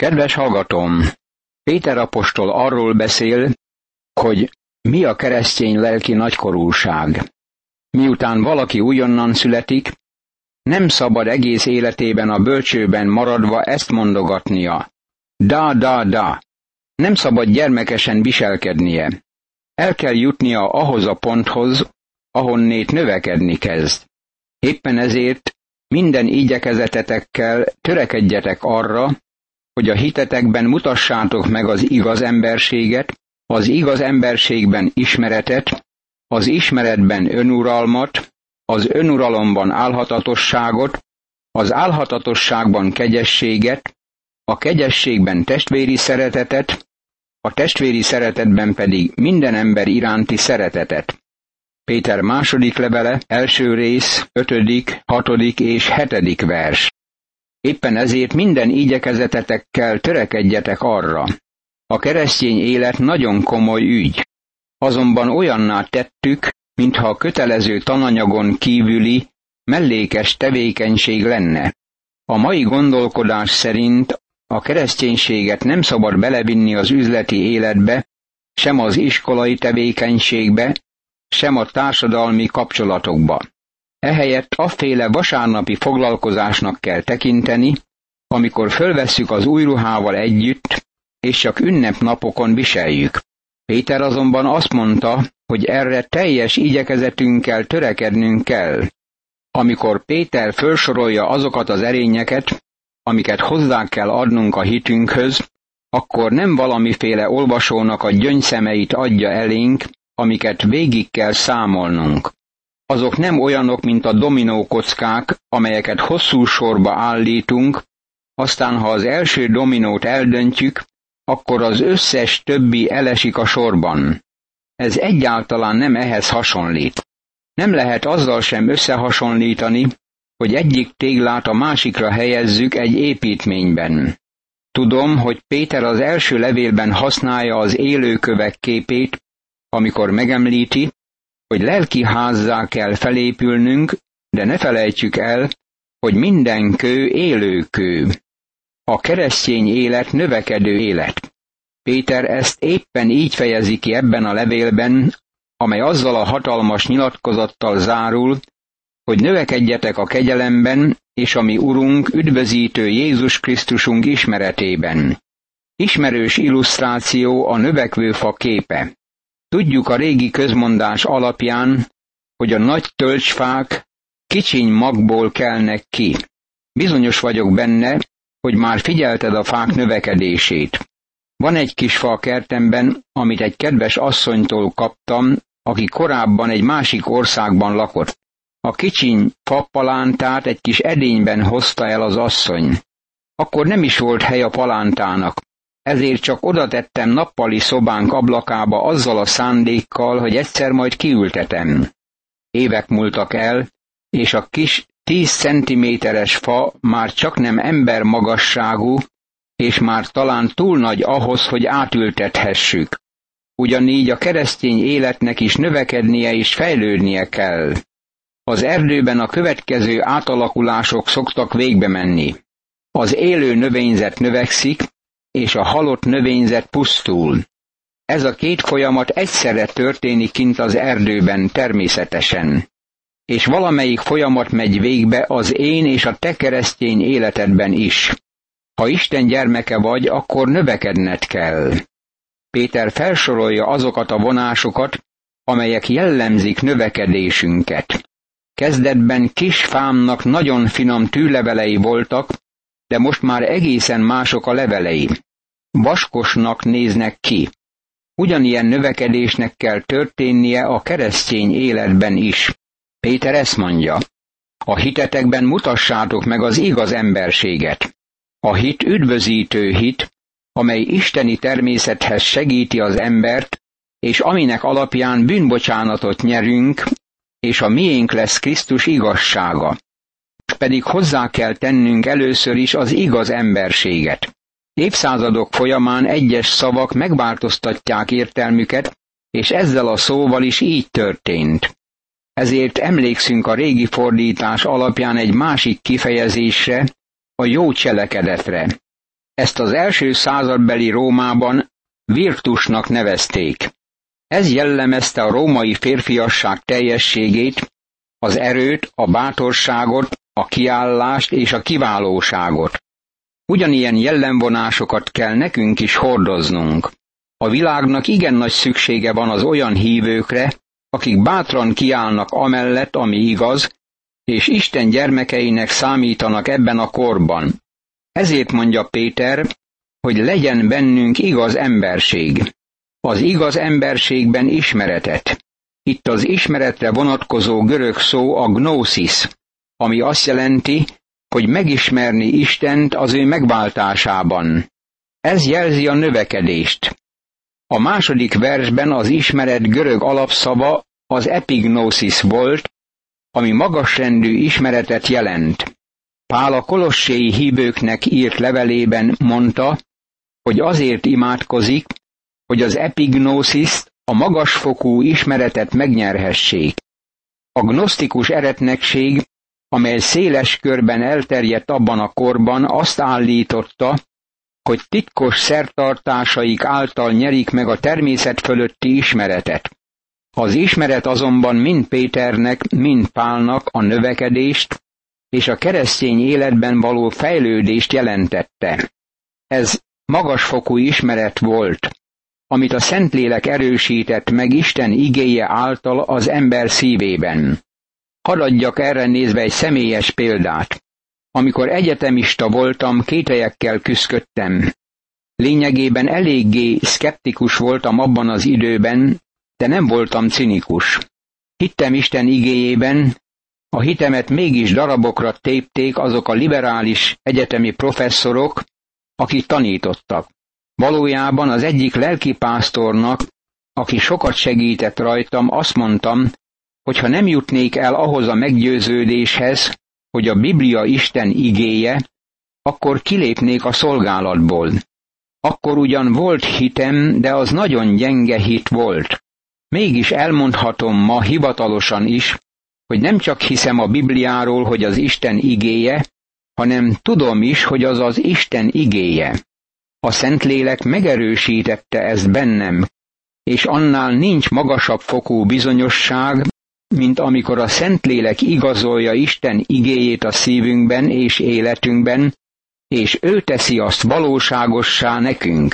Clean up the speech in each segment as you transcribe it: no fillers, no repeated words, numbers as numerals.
Kedves hallgatóm! Péter apostol arról beszél, hogy mi a keresztény lelki nagykorúság. Miután valaki újonnan születik, nem szabad egész életében a bölcsőben maradva ezt mondogatnia. Da. Nem szabad gyermekesen viselkednie. El kell jutnia ahhoz a ponthoz, ahonnét növekedni kezd. Éppen ezért minden igyekezetetekkel törekedjetek arra, hogy a hitetekben mutassátok meg az igaz emberséget, az igaz emberségben ismeretet, az ismeretben önuralmat, az önuralomban álhatatosságot, az álhatatosságban kegyességet, a kegyességben testvéri szeretetet, a testvéri szeretetben pedig minden ember iránti szeretetet. Péter második levele, első rész, 5., 6. és 7. vers. Éppen ezért minden igyekezetetekkel törekedjetek arra. A keresztény élet nagyon komoly ügy. Azonban olyanná tettük, mintha a kötelező tananyagon kívüli, mellékes tevékenység lenne. A mai gondolkodás szerint a kereszténységet nem szabad belevinni az üzleti életbe, sem az iskolai tevékenységbe, sem a társadalmi kapcsolatokba. Ehelyett afféle vasárnapi foglalkozásnak kell tekinteni, amikor fölvesszük az új ruhával együtt, és csak ünnepnapokon viseljük. Péter azonban azt mondta, hogy erre teljes igyekezetünkkel törekednünk kell. Amikor Péter felsorolja azokat az erényeket, amiket hozzá kell adnunk a hitünkhöz, akkor nem valamiféle olvasónak a gyöngyszemeit adja elénk, amiket végig kell számolnunk. Azok nem olyanok, mint a dominókockák, amelyeket hosszú sorba állítunk, aztán ha az első dominót eldöntjük, akkor az összes többi elesik a sorban. Ez egyáltalán nem ehhez hasonlít. Nem lehet azzal sem összehasonlítani, hogy egyik téglát a másikra helyezzük egy építményben. Tudom, hogy Péter az első levélben használja az élőkövek képét, amikor megemlíti, hogy lelki házzá kell felépülnünk, de ne felejtsük el, hogy minden kő élőkő. A keresztény élet növekedő élet. Péter ezt éppen így fejezi ki ebben a levélben, amely azzal a hatalmas nyilatkozattal zárul, hogy növekedjetek a kegyelemben, és a mi Urunk, üdvözítő Jézus Krisztusunk ismeretében. Ismerős illusztráció a növekvő fa képe. Tudjuk a régi közmondás alapján, hogy a nagy tölgyfák kicsiny magból kelnek ki. Bizonyos vagyok benne, hogy már figyelted a fák növekedését. Van egy kis fa a kertemben, amit egy kedves asszonytól kaptam, aki korábban egy másik országban lakott. A kicsiny fapalántát egy kis edényben hozta el az asszony. Akkor nem is volt hely a palántának, ezért csak oda tettem nappali szobánk ablakába azzal a szándékkal, hogy egyszer majd kiültetem. Évek múltak el, és a kis 10 centiméteres fa már csak nem ember magasságú, és már talán túl nagy ahhoz, hogy átültethessük. Ugyanígy a keresztény életnek is növekednie és fejlődnie kell. Az erdőben a következő átalakulások szoktak végbe menni. Az élő növényzet növekszik, és a halott növényzet pusztul. Ez a két folyamat egyszerre történik kint az erdőben természetesen. És valamelyik folyamat megy végbe az én és a te keresztény életedben is. Ha Isten gyermeke vagy, akkor növekedned kell. Péter felsorolja azokat a vonásokat, amelyek jellemzik növekedésünket. Kezdetben kis fámnak nagyon finom tűlevelei voltak, de most már egészen mások a levelei. Vaskosnak néznek ki. Ugyanilyen növekedésnek kell történnie a keresztény életben is. Péter ezt mondja: a hitetekben mutassátok meg az igaz emberséget. A hit üdvözítő hit, amely isteni természethez segíti az embert, és aminek alapján bűnbocsánatot nyerünk, és a miénk lesz Krisztus igazsága. Pedig hozzá kell tennünk először is az igaz emberséget. Évszázadok folyamán egyes szavak megváltoztatják értelmüket, és ezzel a szóval is így történt. Ezért emlékszünk a régi fordítás alapján egy másik kifejezésre, a jó cselekedetre. Ezt az első századbeli Rómában virtusnak nevezték. Ez jellemezte a római férfiasság teljességét, az erőt, a bátorságot, a kiállást és a kiválóságot. Ugyanilyen jellemvonásokat kell nekünk is hordoznunk. A világnak igen nagy szüksége van az olyan hívőkre, akik bátran kiállnak amellett, ami igaz, és Isten gyermekeinek számítanak ebben a korban. Ezért mondja Péter, hogy legyen bennünk igaz emberség. Az igaz emberségben ismeretet. Itt az ismeretre vonatkozó görög szó a gnószis, ami azt jelenti, hogy megismerni Istent az ő megváltásában. Ez jelzi a növekedést. A második versben az ismeret görög alapszava az epignosis volt, ami magasrendű ismeretet jelent. Pál a kolosséi hívőknek írt levelében mondta, hogy azért imádkozik, hogy az epignosziszt, a magasfokú ismeretet megnyerhessék. A gnosztikus eretnekség, amely széles körben elterjedt abban a korban, azt állította, hogy titkos szertartásaik által nyerik meg a természet fölötti ismeretet. Az ismeret azonban mind Péternek, mind Pálnak a növekedést és a keresztény életben való fejlődést jelentette. Ez magasfokú ismeret volt, amit a Szentlélek erősített meg Isten igéje által az ember szívében. Hadd adjak erre nézve egy személyes példát. Amikor egyetemista voltam, kételyekkel küszködtem. Lényegében eléggé szkeptikus voltam abban az időben, de nem voltam cinikus. Hittem Isten igéjében, a hitemet mégis darabokra tépték azok a liberális egyetemi professzorok, akik tanítottak. Valójában az egyik lelkipásztornak, aki sokat segített rajtam, azt mondtam, hogy ha nem jutnék el ahhoz a meggyőződéshez, hogy a Biblia Isten igéje, akkor kilépnék a szolgálatból. Akkor ugyan volt hitem, de az nagyon gyenge hit volt. Mégis elmondhatom ma hivatalosan is, hogy nem csak hiszem a Bibliáról, hogy az Isten igéje, hanem tudom is, hogy az az Isten igéje. A Szentlélek megerősítette ezt bennem, és annál nincs magasabb fokú bizonyosság, mint amikor a Szentlélek igazolja Isten igéjét a szívünkben és életünkben, és ő teszi azt valóságossá nekünk.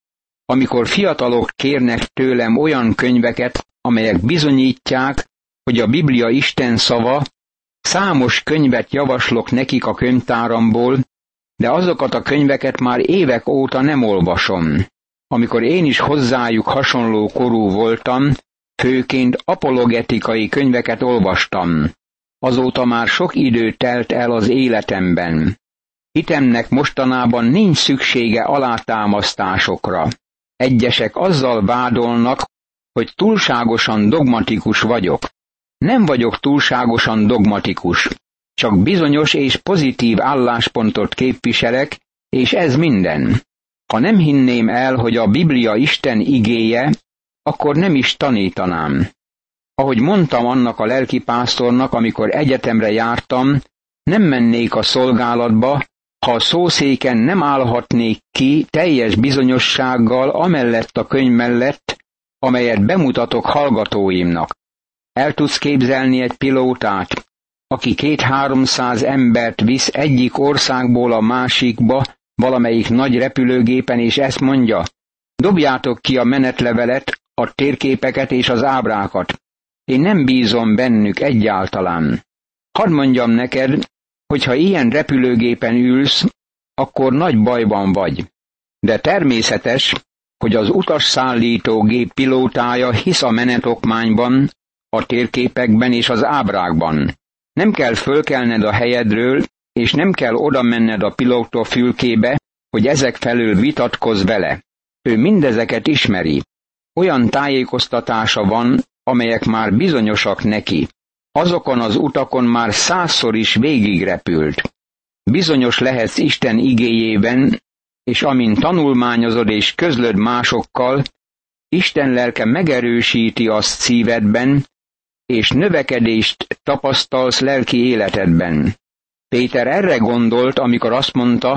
Amikor fiatalok kérnek tőlem olyan könyveket, amelyek bizonyítják, hogy a Biblia Isten szava, számos könyvet javaslok nekik a könyvtáramból, de azokat a könyveket már évek óta nem olvasom. Amikor én is hozzájuk hasonló korú voltam, főként apologetikai könyveket olvastam. Azóta már sok idő telt el az életemben. Hitemnek mostanában nincs szüksége alátámasztásokra. Egyesek azzal vádolnak, hogy túlságosan dogmatikus vagyok. Nem vagyok túlságosan dogmatikus, csak bizonyos és pozitív álláspontot képviselek, és ez minden. Ha nem hinném el, hogy a Biblia Isten igéje, akkor nem is tanítanám. Ahogy mondtam annak a lelkipásztornak, amikor egyetemre jártam, nem mennék a szolgálatba, ha a szószéken nem állhatnék ki teljes bizonyossággal amellett a könyv mellett, amelyet bemutatok hallgatóimnak. El tudsz képzelni egy pilótát, aki 200-300 embert visz egyik országból a másikba, valamelyik nagy repülőgépen, és ezt mondja: dobjátok ki a menetlevelet, a térképeket és az ábrákat. Én nem bízom bennük egyáltalán. Hadd mondjam neked, hogy ha ilyen repülőgépen ülsz, akkor nagy bajban vagy. De természetes, hogy az utasszállító gép pilótája hisz a menetokmányban, a térképekben és az ábrákban. Nem kell fölkelned a helyedről, és nem kell oda menned a pilóta fülkébe, hogy ezek felől vitatkozz vele. Ő mindezeket ismeri. Olyan tájékoztatása van, amelyek már bizonyosak neki. Azokon az utakon már 100-szor is végigrepült. Bizonyos lehetsz Isten igéjében, és amint tanulmányozod és közlöd másokkal, Isten lelke megerősíti azt szívedben, és növekedést tapasztalsz lelki életedben. Péter erre gondolt, amikor azt mondta,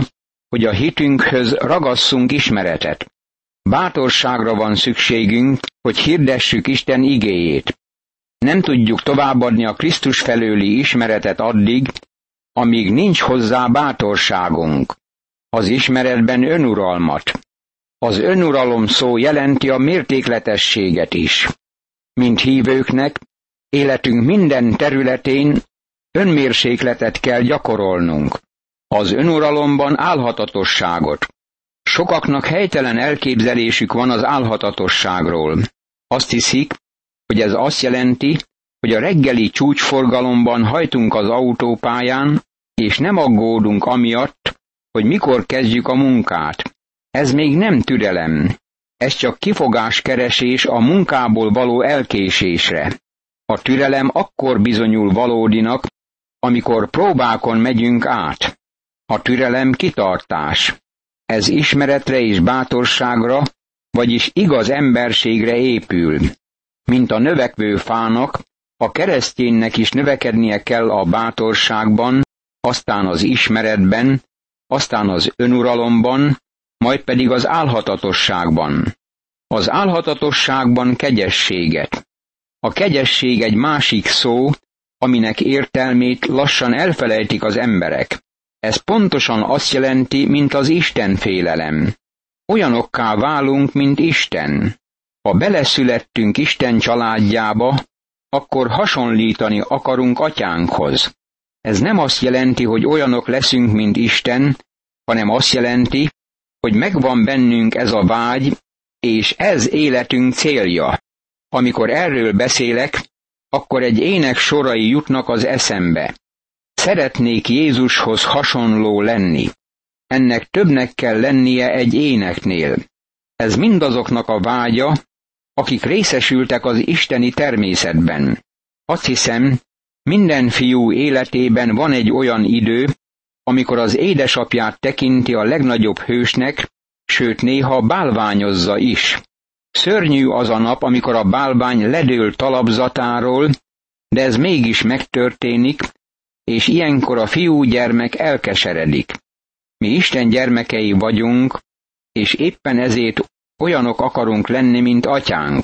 hogy a hitünkhöz ragasszunk ismeretet. Bátorságra van szükségünk, hogy hirdessük Isten igéjét. Nem tudjuk továbbadni a Krisztus felőli ismeretet addig, amíg nincs hozzá bátorságunk. Az ismeretben önuralmat. Az önuralom szó jelenti a mértékletességet is. Mint hívőknek, életünk minden területén önmérsékletet kell gyakorolnunk. Az önuralomban álhatatosságot. Sokaknak helytelen elképzelésük van az álhatatosságról. Azt hiszik, hogy ez azt jelenti, hogy a reggeli csúcsforgalomban hajtunk az autópályán, és nem aggódunk amiatt, hogy mikor kezdjük a munkát. Ez még nem türelem. Ez csak kifogáskeresés a munkából való elkésésre. A türelem akkor bizonyul valódinak, amikor próbákon megyünk át. A türelem kitartás. Ez ismeretre és bátorságra, vagyis igaz emberségre épül. Mint a növekvő fának, a kereszténynek is növekednie kell a bátorságban, aztán az ismeretben, aztán az önuralomban, majd pedig az álhatatosságban. Az álhatatosságban kegyességet. A kegyesség egy másik szó, aminek értelmét lassan elfelejtik az emberek. Ez pontosan azt jelenti, mint az Isten-félelem. Olyanokká válunk, mint Isten. Ha beleszülettünk Isten családjába, akkor hasonlítani akarunk atyánkhoz. Ez nem azt jelenti, hogy olyanok leszünk, mint Isten, hanem azt jelenti, hogy megvan bennünk ez a vágy, és ez életünk célja. Amikor erről beszélek, akkor egy ének sorai jutnak az eszembe. Szeretnék Jézushoz hasonló lenni. Ennek többnek kell lennie egy éneknél. Ez mindazoknak a vágya, akik részesültek az isteni természetben. Azt hiszem, minden fiú életében van egy olyan idő, amikor az édesapját tekinti a legnagyobb hősnek, sőt néha bálványozza is. Szörnyű az a nap, amikor a bálvány ledől talapzatáról, de ez mégis megtörténik, és ilyenkor a fiúgyermek elkeseredik. Mi Isten gyermekei vagyunk, és éppen ezért olyanok akarunk lenni, mint atyánk.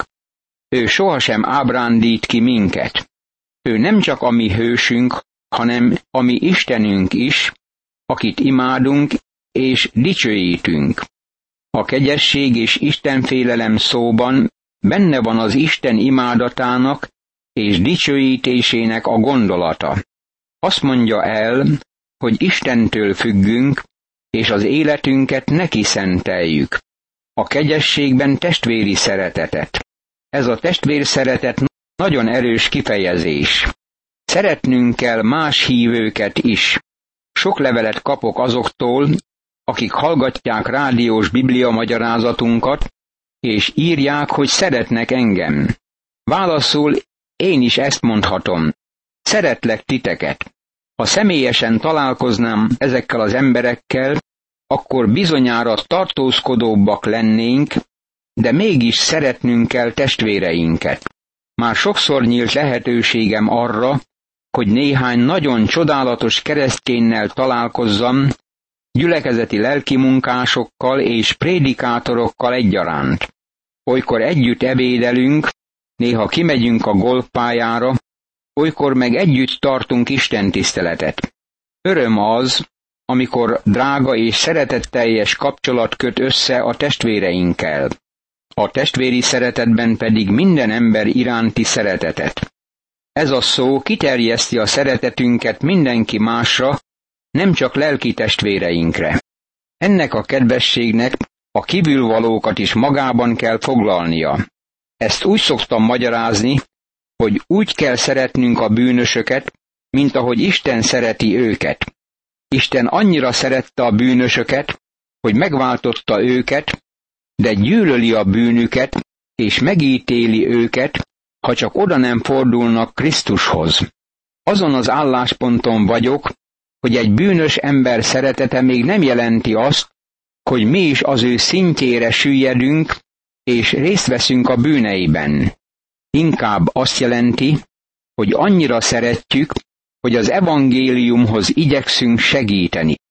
Ő sohasem ábrándít ki minket. Ő nem csak a mi hősünk, hanem a mi Istenünk is, akit imádunk és dicsőítünk. A kegyesség és istenfélelem szóban benne van az Isten imádatának és dicsőítésének a gondolata. Azt mondja el, hogy Istentől függünk, és az életünket neki szenteljük. A kegyességben testvéri szeretetet. Ez a testvérszeretet nagyon erős kifejezés. Szeretnünk kell más hívőket is. Sok levelet kapok azoktól, akik hallgatják rádiós Biblia magyarázatunkat, és írják, hogy szeretnek engem. Válaszul én is ezt mondhatom. Szeretlek titeket. Ha személyesen találkoznám ezekkel az emberekkel, akkor bizonyára tartózkodóbbak lennénk, de mégis szeretnünk kell testvéreinket. Már sokszor nyílt lehetőségem arra, hogy néhány nagyon csodálatos kereszténynel találkozzam, gyülekezeti lelkimunkásokkal és prédikátorokkal egyaránt. Olykor együtt ebédelünk, néha kimegyünk a golfpályára, olykor meg együtt tartunk istentiszteletet. Öröm az, amikor drága és szeretetteljes kapcsolat köt össze a testvéreinkkel. A testvéri szeretetben pedig minden ember iránti szeretetet. Ez a szó kiterjeszti a szeretetünket mindenki másra, nem csak lelki testvéreinkre. Ennek a kedvességnek a kívülvalókat is magában kell foglalnia. Ezt úgy szoktam magyarázni, hogy úgy kell szeretnünk a bűnösöket, mint ahogy Isten szereti őket. Isten annyira szerette a bűnösöket, hogy megváltotta őket, de gyűlöli a bűnüket, és megítéli őket, ha csak oda nem fordulnak Krisztushoz. Azon az állásponton vagyok, hogy egy bűnös ember szeretete még nem jelenti azt, hogy mi is az ő szintjére süllyedünk, és részt veszünk a bűneiben. Inkább azt jelenti, hogy annyira szeretjük, hogy az evangéliumhoz igyekszünk segíteni.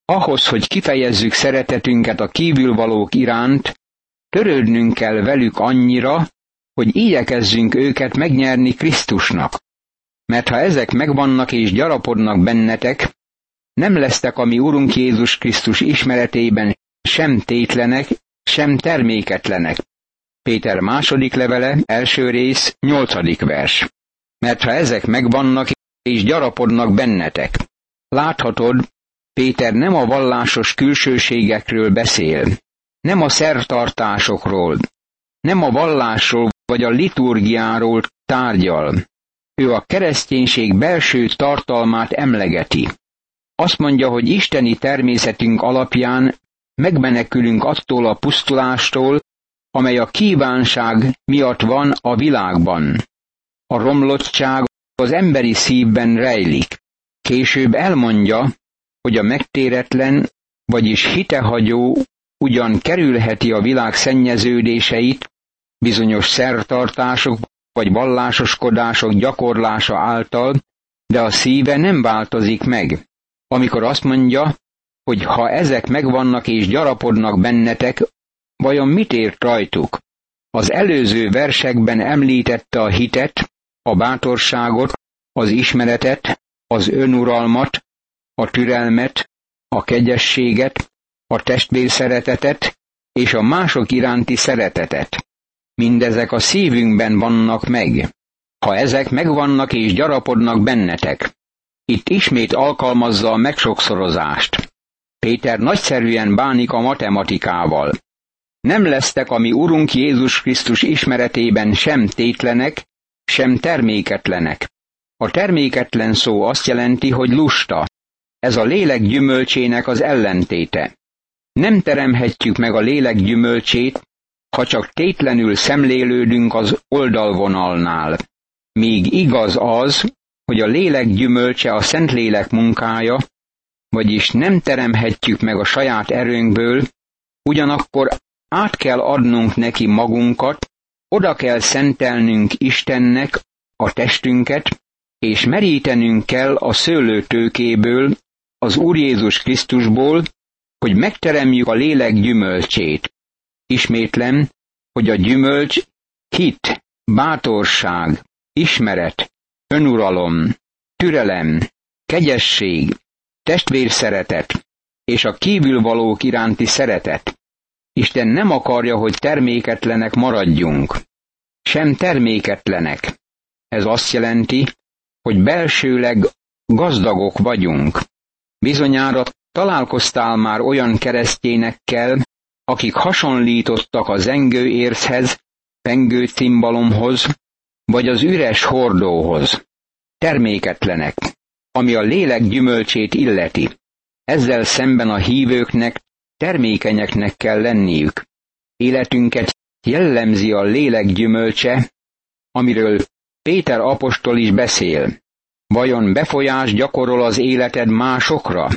Ahhoz, hogy kifejezzük szeretetünket a kívülvalók iránt, törődnünk kell velük annyira, hogy igyekezzünk őket megnyerni Krisztusnak. Mert ha ezek megvannak és gyarapodnak bennetek, nem lesztek a mi Urunk Jézus Krisztus ismeretében sem tétlenek, sem terméketlenek. Péter második levele, első rész, 8. vers. Mert ha ezek megvannak és gyarapodnak bennetek. Láthatod, Péter nem a vallásos külsőségekről beszél, nem a szertartásokról, nem a vallásról vagy a liturgiáról tárgyal. Ő a kereszténység belső tartalmát emlegeti. Azt mondja, hogy isteni természetünk alapján megmenekülünk attól a pusztulástól, amely a kívánság miatt van a világban. A romlottság az emberi szívben rejlik. Később elmondja, hogy a megtéretlen, vagyis hitehagyó ugyan kerülheti a világ szennyeződéseit, bizonyos szertartások vagy vallásoskodások gyakorlása által, de a szíve nem változik meg. Amikor azt mondja, hogy ha ezek megvannak és gyarapodnak bennetek, vajon mit ért rajtuk? Az előző versekben említette a hitet, a bátorságot, az ismeretet, az önuralmat, a türelmet, a kegyességet, a testvérszeretetet és a mások iránti szeretetet. Mindezek a szívünkben vannak meg. Ha ezek megvannak és gyarapodnak bennetek. Itt ismét alkalmazza a megsokszorozást. Péter nagyszerűen bánik a matematikával. Nem lesztek a mi Urunk Jézus Krisztus ismeretében sem tétlenek, sem terméketlenek. A terméketlen szó azt jelenti, hogy lusta. Ez a lélek gyümölcsének az ellentéte. Nem teremhetjük meg a lélek gyümölcsét, ha csak tétlenül szemlélődünk az oldalvonalnál. Míg igaz az, hogy a lélek gyümölcse a Szentlélek munkája, vagyis nem teremhetjük meg a saját erőnkből, ugyanakkor át kell adnunk neki magunkat, oda kell szentelnünk Istennek a testünket, és merítenünk kell a szőlőtőkéből, az Úr Jézus Krisztusból, hogy megteremjük a lélek gyümölcsét. Ismétlem, hogy a gyümölcs hit, bátorság, ismeret, önuralom, türelem, kegyesség, testvérszeretet és a kívülvalók iránti szeretet. Isten nem akarja, hogy terméketlenek maradjunk. Sem terméketlenek. Ez azt jelenti, hogy belsőleg gazdagok vagyunk. Bizonyára találkoztál már olyan keresztényekkel, akik hasonlítottak a zengőérchez, pengő cimbalomhoz, vagy az üres hordóhoz. Terméketlenek, ami a lélek gyümölcsét illeti. Ezzel szemben a hívőknek termékenyeknek kell lenniük. Életünket jellemzi a lélek gyümölcse, amiről Péter apostol is beszél. Vajon befolyás gyakorol az életed másokra?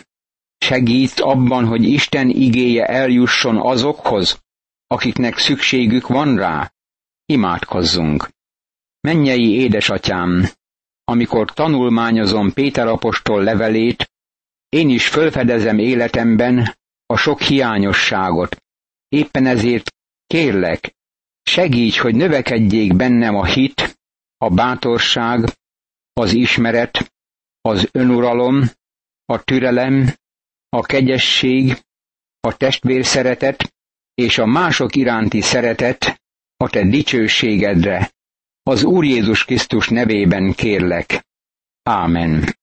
Segít abban, hogy Isten igéje eljusson azokhoz, akiknek szükségük van rá? Imádkozzunk! Mennyei édesatyám, amikor tanulmányozom Péter apostol levelét, én is fölfedezem életemben a sok hiányosságot. Éppen ezért kérlek, segíts, hogy növekedjék bennem a hit, a bátorság, az ismeret, az önuralom, a türelem, a kegyesség, a testvérszeretet és a mások iránti szeretet a te dicsőségedre. Az Úr Jézus Krisztus nevében kérlek. Ámen.